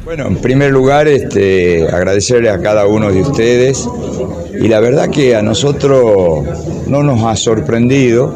Bueno, en primer lugar, agradecerle a cada uno de ustedes, y la verdad que a nosotros no nos ha sorprendido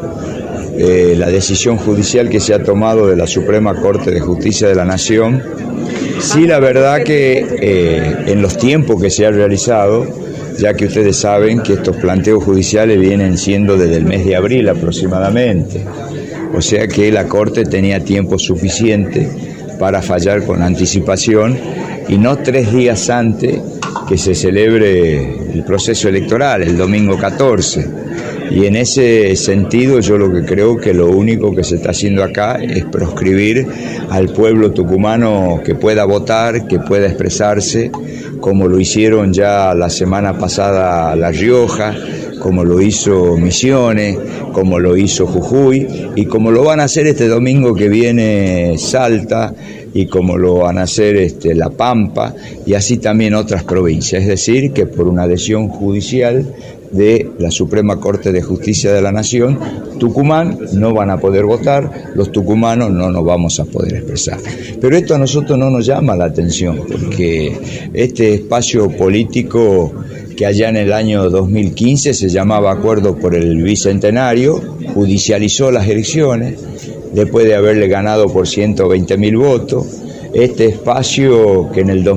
la decisión judicial que se ha tomado de la Suprema Corte de Justicia de la Nación. Sí, la verdad que en los tiempos que se ha realizado, ya que ustedes saben que estos planteos judiciales vienen siendo desde el mes de abril aproximadamente, o sea que la Corte tenía tiempo suficiente para fallar con anticipación y no 3 días antes que se celebre el proceso electoral, el domingo 14. Y en ese sentido yo lo que creo que lo único que se está haciendo acá es proscribir al pueblo tucumano que pueda votar, que pueda expresarse, como lo hicieron ya la semana pasada La Rioja, como lo hizo Misiones, como lo hizo Jujuy y como lo van a hacer este domingo que viene Salta y como lo van a hacer La Pampa y así también otras provincias. Es decir, que por una decisión judicial de la Suprema Corte de Justicia de la Nación, Tucumán no van a poder votar, los tucumanos no nos vamos a poder expresar. Pero esto a nosotros no nos llama la atención, porque este espacio político que allá en el año 2015 se llamaba Acuerdo por el Bicentenario, judicializó las elecciones, después de haberle ganado por 120.000 votos. Este espacio que en el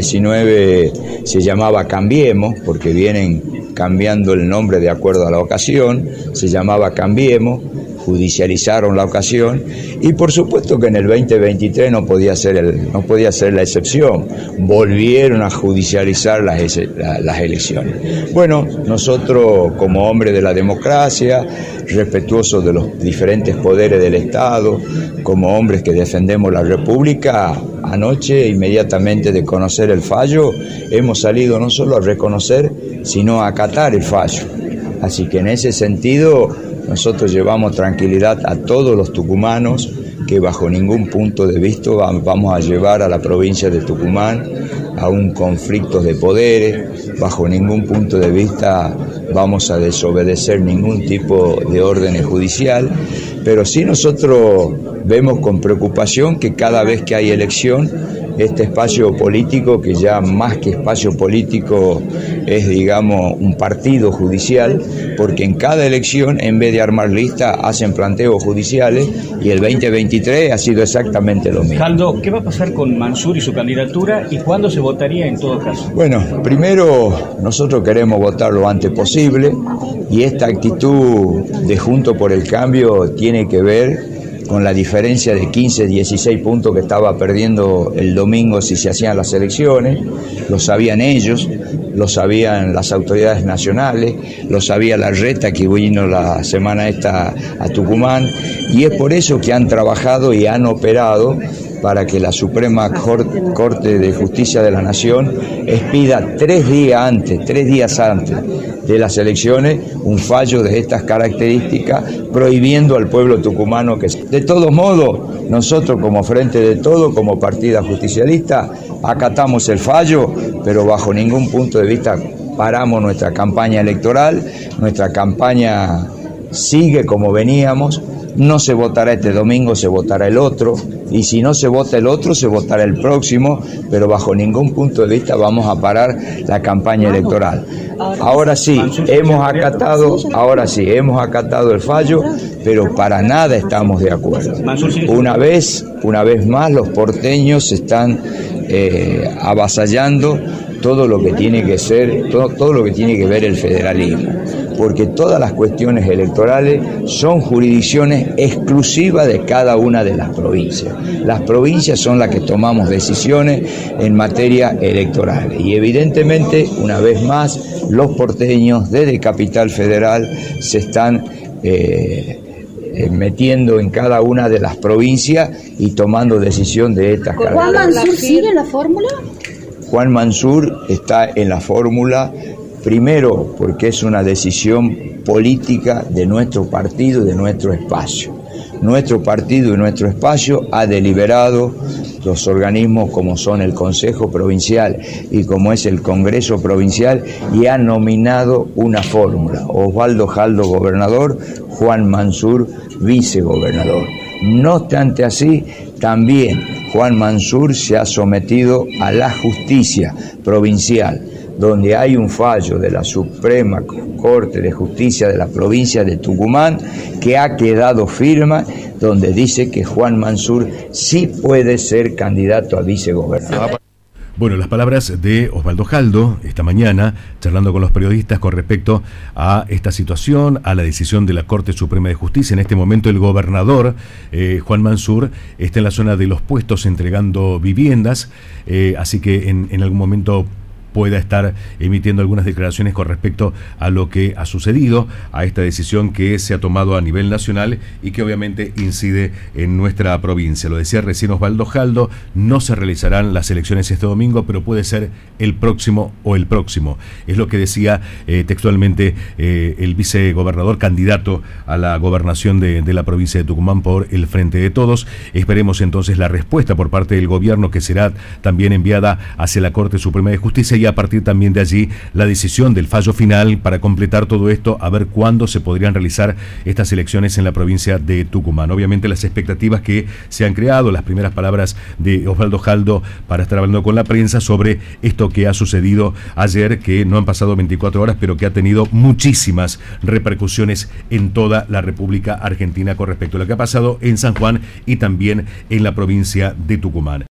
2019 se llamaba Cambiemos, porque vienen cambiando el nombre de acuerdo a la ocasión, se llamaba Cambiemos, judicializaron la ocasión y por supuesto que en el 2023 no podía ser la excepción, volvieron a judicializar las elecciones. Bueno, nosotros como hombres de la democracia, respetuosos de los diferentes poderes del Estado, como hombres que defendemos la República, anoche, inmediatamente de conocer el fallo, hemos salido no solo a reconocer, sino a acatar el fallo. Así que en ese sentido, nosotros llevamos tranquilidad a todos los tucumanos, que bajo ningún punto de vista vamos a llevar a la provincia de Tucumán a un conflicto de poderes, bajo ningún punto de vista vamos a desobedecer ningún tipo de orden judicial, pero sí nosotros vemos con preocupación que cada vez que hay elección, este espacio político, que ya más que espacio político es, digamos, un partido judicial, porque en cada elección, en vez de armar listas, hacen planteos judiciales, y el 2023 ha sido exactamente lo mismo. Jaldo, ¿qué va a pasar con Mansur y su candidatura y cuándo se votaría en todo caso? Bueno, primero nosotros queremos votar lo antes posible, y esta actitud de Juntos por el Cambio tiene que ver con la diferencia de 15, 16 puntos que estaba perdiendo el domingo si se hacían las elecciones. Lo sabían ellos, lo sabían las autoridades nacionales, lo sabía Larreta, que vino la semana esta a Tucumán, y es por eso que han trabajado y han operado para que la Suprema Corte de Justicia de la Nación expida 3 días antes de las elecciones un fallo de estas características, prohibiendo al pueblo tucumano que... De todos modos, nosotros como Frente de Todos, como partida justicialista, acatamos el fallo, pero bajo ningún punto de vista paramos nuestra campaña electoral. Nuestra campaña sigue como veníamos. No se votará este domingo, se votará el otro, y si no se vota el otro, se votará el próximo, pero bajo ningún punto de vista vamos a parar la campaña electoral. Ahora sí, hemos acatado el fallo, pero para nada estamos de acuerdo. Una vez más, los porteños están avasallando todo lo que tiene que ser, todo lo que tiene que ver el federalismo, porque todas las cuestiones electorales son jurisdicciones exclusivas de cada una de las provincias. Las provincias son las que tomamos decisiones en materia electoral, y evidentemente, una vez más, los porteños desde Capital Federal se están metiendo en cada una de las provincias y tomando decisión de estas características. ¿Juan Mansur sigue en la fórmula? Juan Mansur está en la fórmula, primero porque es una decisión política de nuestro partido y de nuestro espacio. Nuestro partido y nuestro espacio ha deliberado, los organismos como son el Consejo Provincial y como es el Congreso Provincial, y ha nominado una fórmula: Osvaldo Jaldo gobernador, Juan Mansur vicegobernador. No obstante así, también Juan Mansur se ha sometido a la justicia provincial, donde hay un fallo de la Suprema Corte de Justicia de la provincia de Tucumán que ha quedado firme, donde dice que Juan Mansur sí puede ser candidato a vicegobernador. Bueno, las palabras de Osvaldo Jaldo esta mañana, charlando con los periodistas con respecto a esta situación, a la decisión de la Corte Suprema de Justicia. En este momento el gobernador, Juan Mansur, está en la zona de Los Puestos entregando viviendas, así que en algún momento pueda estar emitiendo algunas declaraciones con respecto a lo que ha sucedido, a esta decisión que se ha tomado a nivel nacional y que obviamente incide en nuestra provincia. Lo decía recién Osvaldo Jaldo, no se realizarán las elecciones este domingo, pero puede ser el próximo o el próximo. Es lo que decía textualmente el vicegobernador candidato a la gobernación de la provincia de Tucumán por el Frente de Todos. Esperemos entonces la respuesta por parte del gobierno, que será también enviada hacia la Corte Suprema de Justicia, y a partir también de allí la decisión del fallo final para completar todo esto, a ver cuándo se podrían realizar estas elecciones en la provincia de Tucumán. Obviamente las expectativas que se han creado, las primeras palabras de Osvaldo Jaldo para estar hablando con la prensa sobre esto que ha sucedido ayer, que no han pasado 24 horas, pero que ha tenido muchísimas repercusiones en toda la República Argentina con respecto a lo que ha pasado en San Juan y también en la provincia de Tucumán.